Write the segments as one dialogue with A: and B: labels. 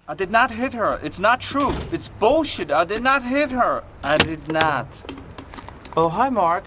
A: I did not hit her. It's not true. It's bullshit. I did not hit her. I did not. Oh, hi, Mark.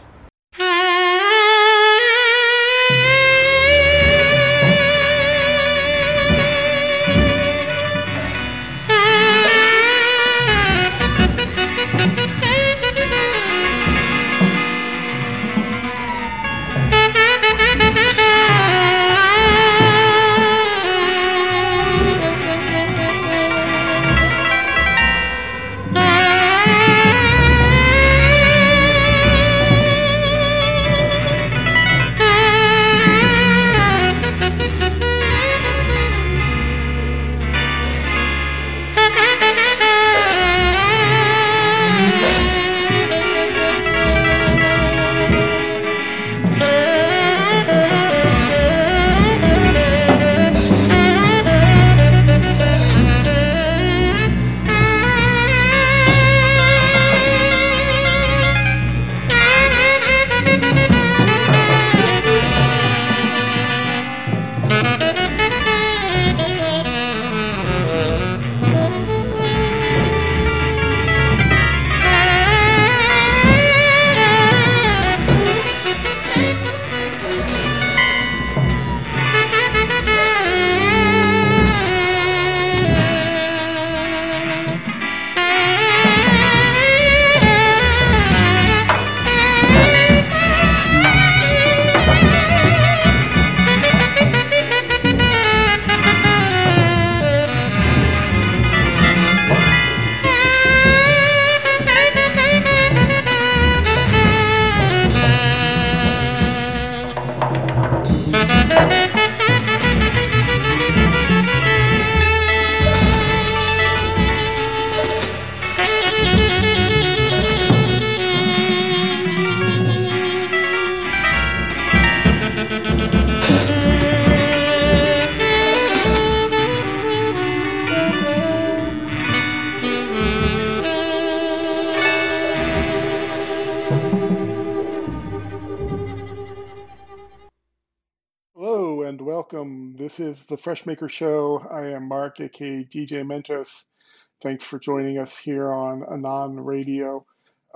B: Hello and welcome. This is the Freshmaker Show. I am Mark, aka DJ Mentos. Thanks for joining us here on Anon Radio.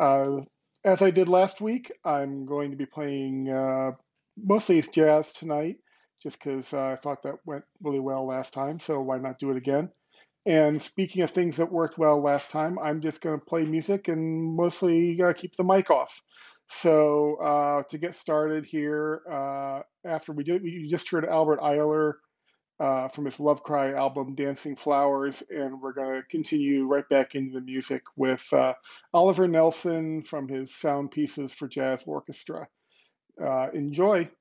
B: As I did last week, I'm going to be playing mostly jazz tonight, just because I thought that went really well last time, so why not do it again? And speaking of things that worked well last time, I'm just going to play music and mostly keep the mic off. So to get started here, after we just heard Albert Ayler from his Love Cry album, Dancing Flowers, and we're going to continue right back into the music with Oliver Nelson from his Sound Pieces for Jazz Orchestra. Enjoy.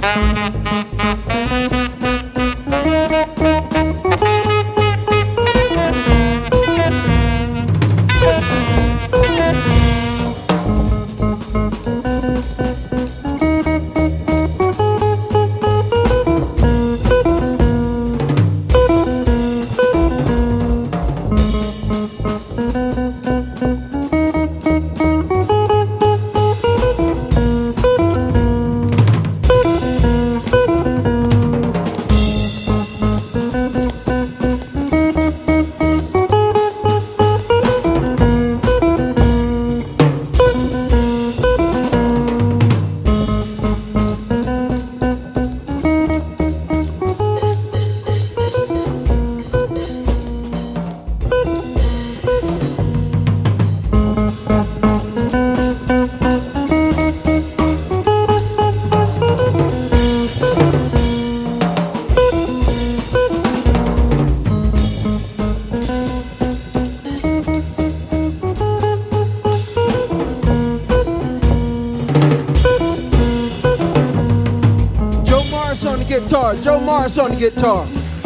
C: Joe Morris on the guitar.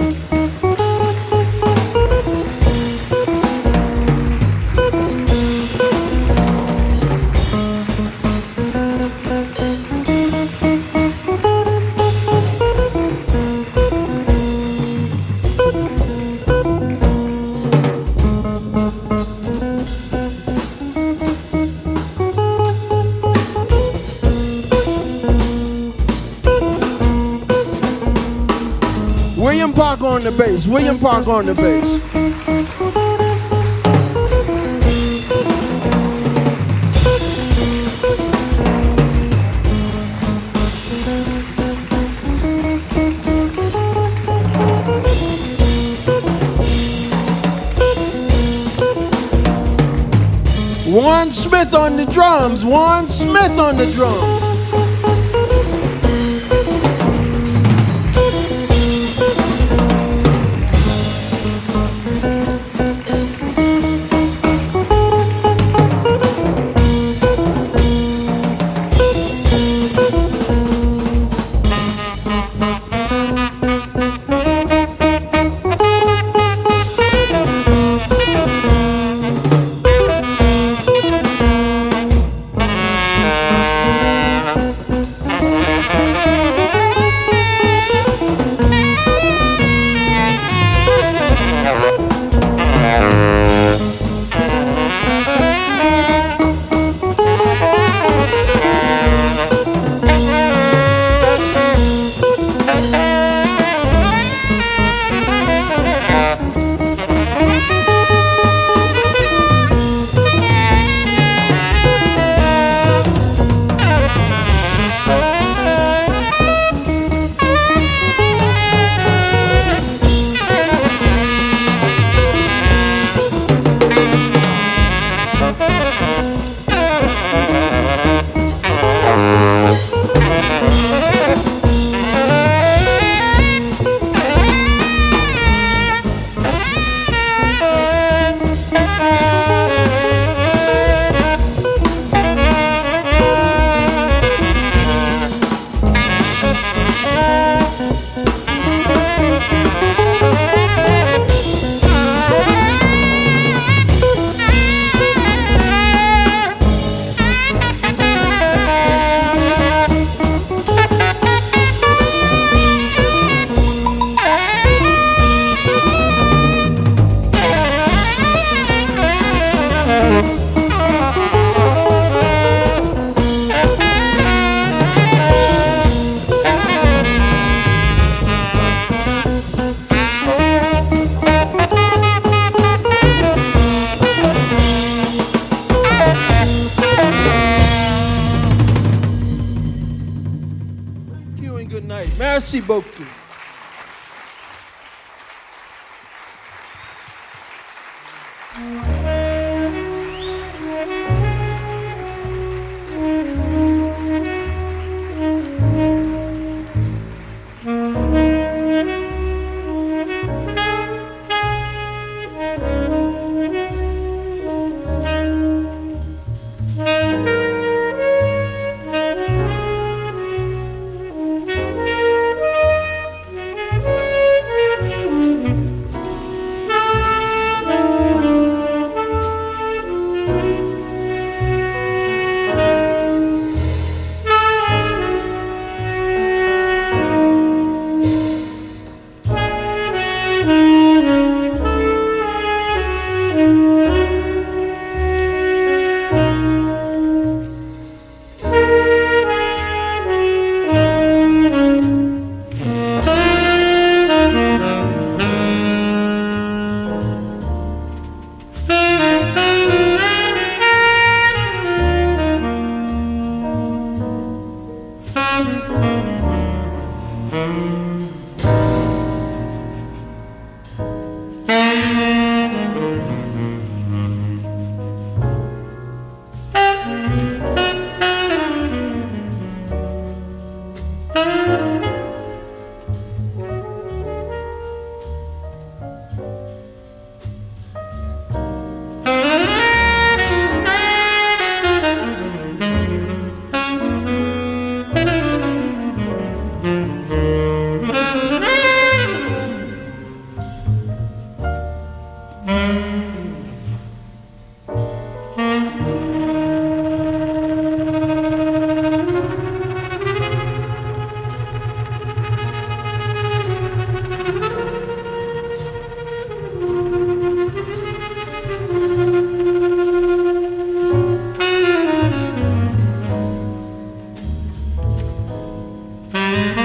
C: William Parker on the bass. William Parker on the bass. Warren Smith on the drums. Warren Smith on the drums. Merci beaucoup.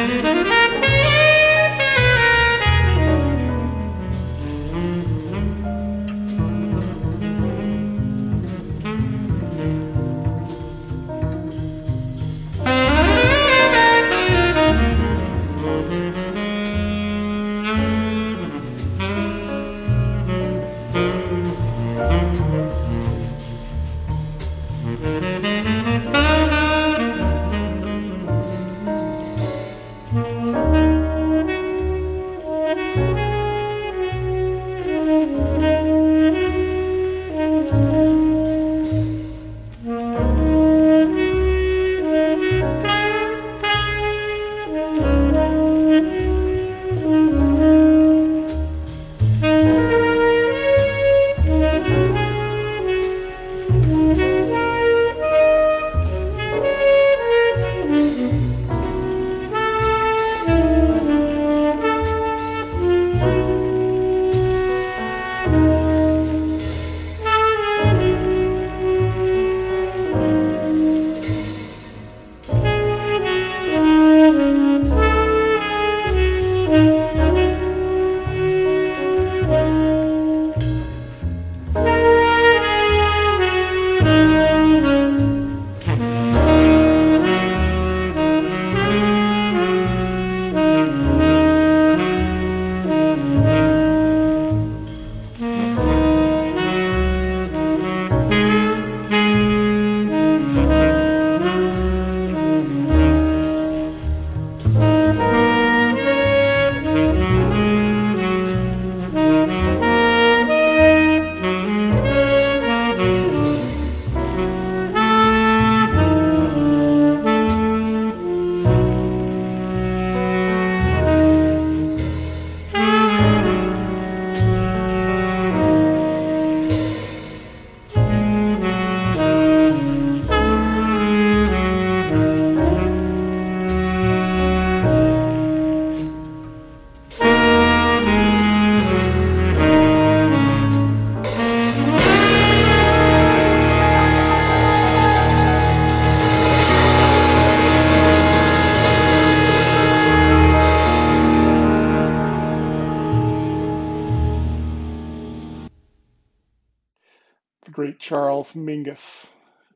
B: The great Charles Mingus,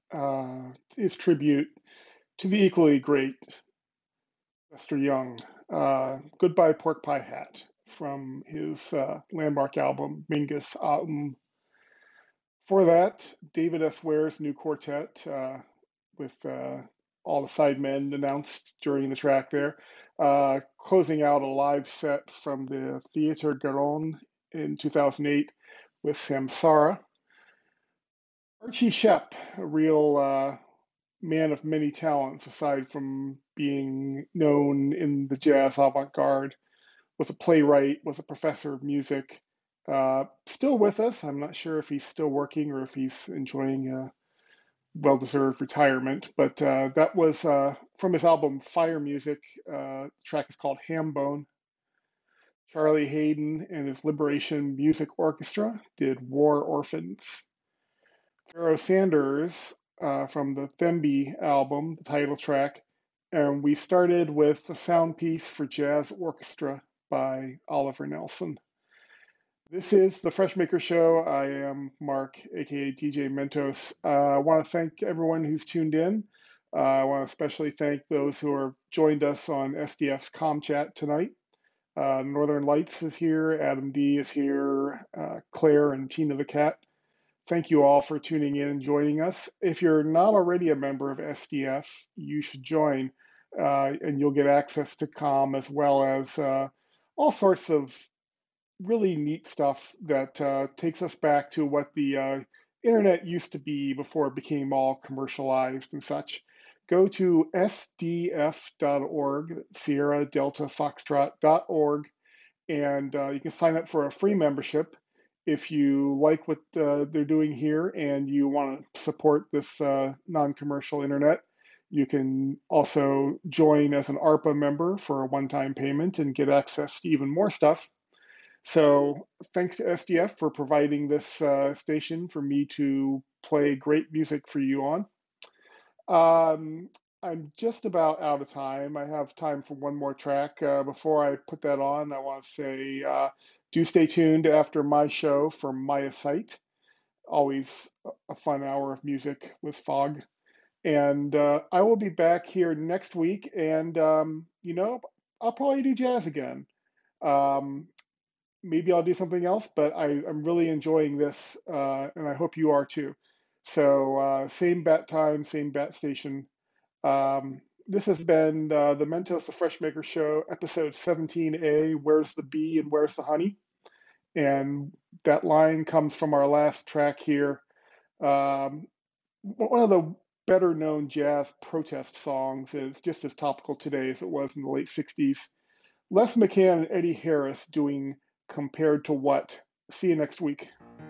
B: his tribute to the equally great Lester Young. Goodbye Pork Pie Hat from his landmark album, Mingus Autumn. For that, David S. Ware's new quartet with all the sidemen announced during the track there. Closing out a live set from the Theatre Garonne in 2008 with Samsara. Archie Shepp, a real man of many talents, aside from being known in the jazz avant-garde, was a playwright, was a professor of music, still with us. I'm not sure if he's still working or if he's enjoying a well-deserved retirement, but that was from his album Fire Music. The track is called Hambone. Charlie Haydn and his Liberation Music Orchestra did War Orphans. Pharoah Sanders from the Themby album, the title track, and we started with a sound piece for jazz orchestra by Oliver Nelson. This is the Freshmaker Show. I am Mark, aka DJ Mentos. I want to thank everyone who's tuned in. I want to especially thank those who have joined us on SDF's ComChat tonight. Northern Lights is here, Adam D is here, Claire and Tina the Cat. Thank you all for tuning in and joining us. If you're not already a member of SDF, you should join, and you'll get access to COM as well as all sorts of really neat stuff that takes us back to what the internet used to be before it became all commercialized and such. Go to sdf.org, Sierra Delta Foxtrot.org, and you can sign up for a free membership if you like what they're doing here and you want to support this non-commercial internet. You can also join as an ARPA member for a one-time payment and get access to even more stuff. So thanks to SDF for providing this station for me to play great music for you on. I'm just about out of time. I have time for one more track. Before I put that on, I want to say do stay tuned after my show for Maya Sight. Always a fun hour of music with Fog. And I will be back here next week. And, I'll probably do jazz again. Um, Maybe I'll do something else, but I'm really enjoying this. And I hope you are too. So, same bat time, same bat station. This has been the Mentos the Freshmaker Show, episode 17A, Where's the Bee and Where's the Honey? And that line comes from our last track here. One of the better known jazz protest songs is just as topical today as it was in the late 60s. Les McCann and Eddie Harris doing Compared to What? See you next week.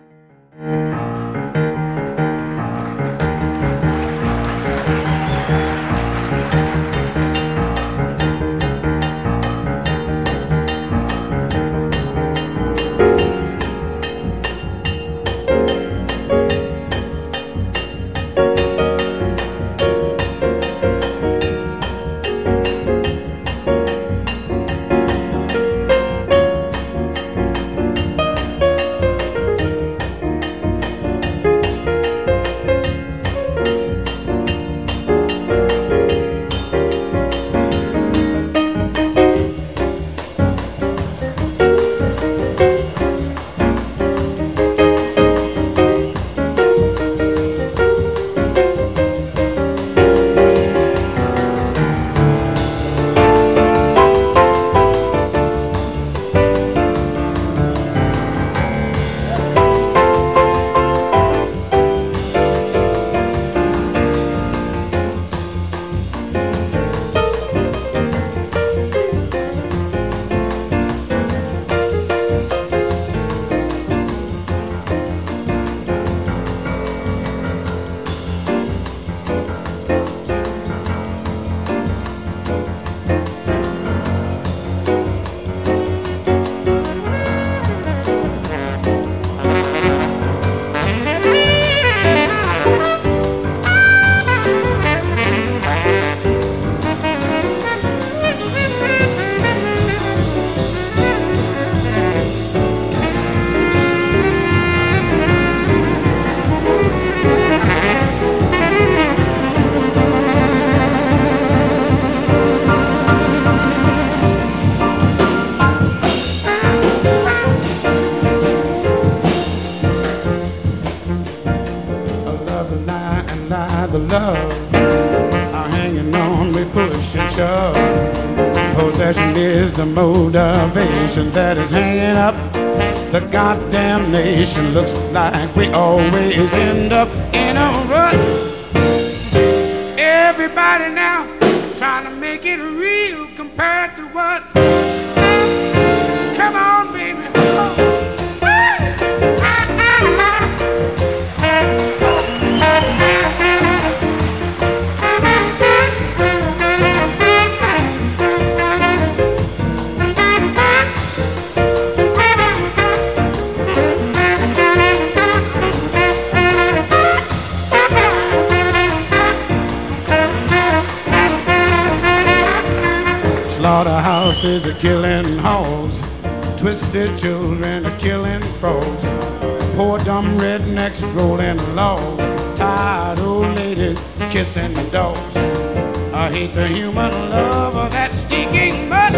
C: The love are hanging on, we push and shove. Possession is the motivation that is hanging up the goddamn nation. Looks like we always end up in a rut. Everybody now trying to make it real compared to what? Come on, baby. Slaughterhouses are killing hogs, twisted children are killing frogs, poor dumb rednecks rolling logs, tired old ladies kissing dogs. I hate the human love of that stinking mud.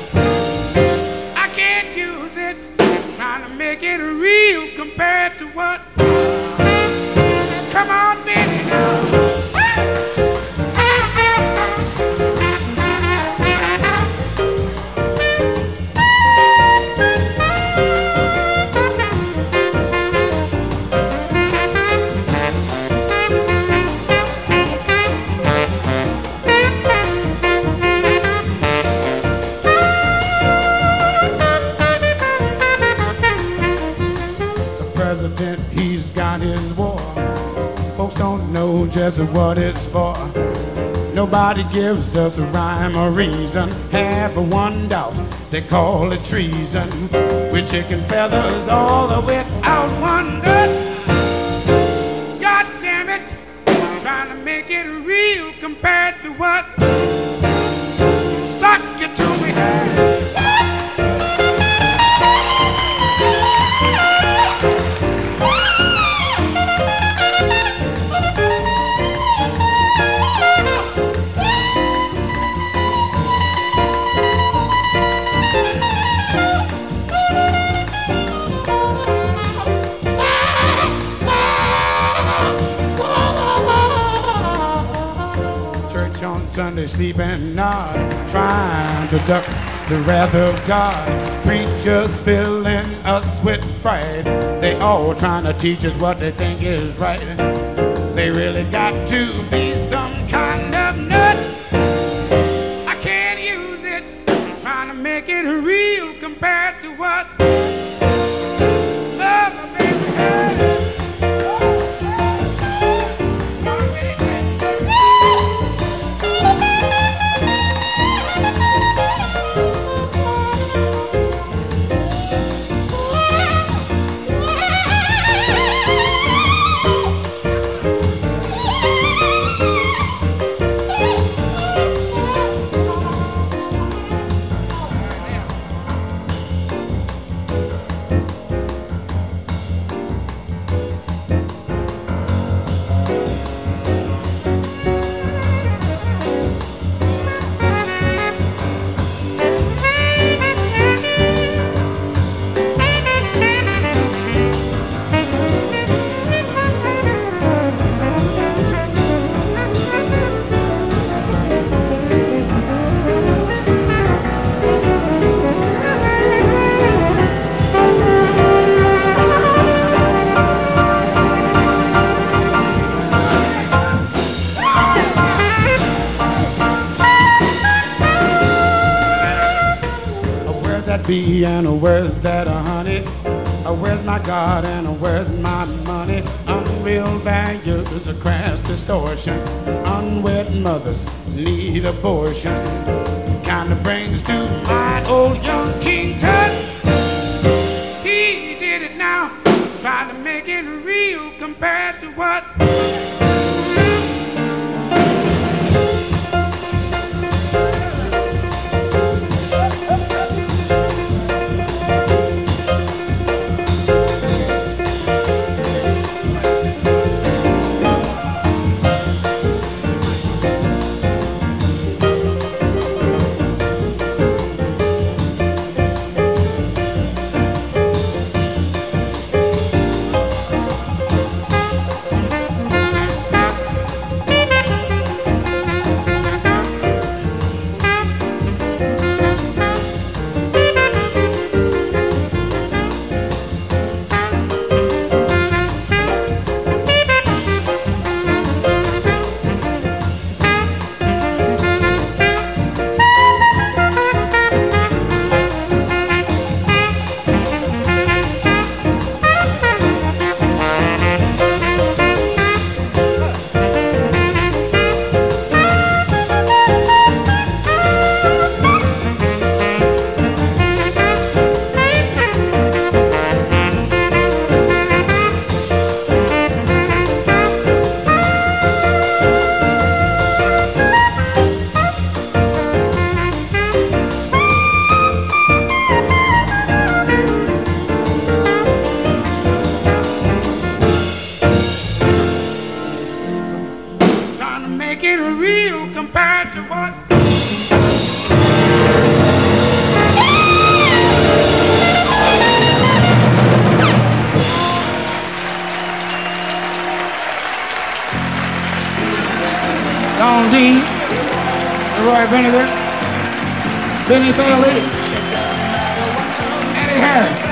C: I can't use it, trying to make it real compared to what? Come on, baby, now. He's got his war. Folks don't know just what it's for. Nobody gives us a rhyme or reason. Half of one doubt, they call it treason. With chicken feathers all the way out one gut. God damn it, trying to make it real. compared to what suck you to me. Sunday sleeping nod, trying to duck the wrath of God. Preachers filling us with fright. They all trying to teach us what they think is right. They really got to be some kind of nut. I can't use it. I'm trying to make it real compared to what love makes me hurt. Be and where's that honey? Where's my God and where's my money? Unreal values, a crass distortion. Unwed mothers need abortion. Kinda brings to my old young King Tut. He did it now, trying to make it real compared to what Don Dean, Roy Vinegar, Benny Bailey, Eddie Harris.